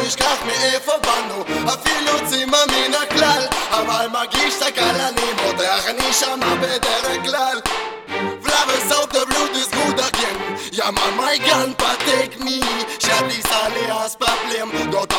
נשכח מאיפה באנו, אפילו צימה מן הכלל, אבל מרגיש תקל אני מותח, אני שמה בדרך כלל. Flowers out the blue, this good again. Yeah man, my grandpa take me, Shadi Sali Aspa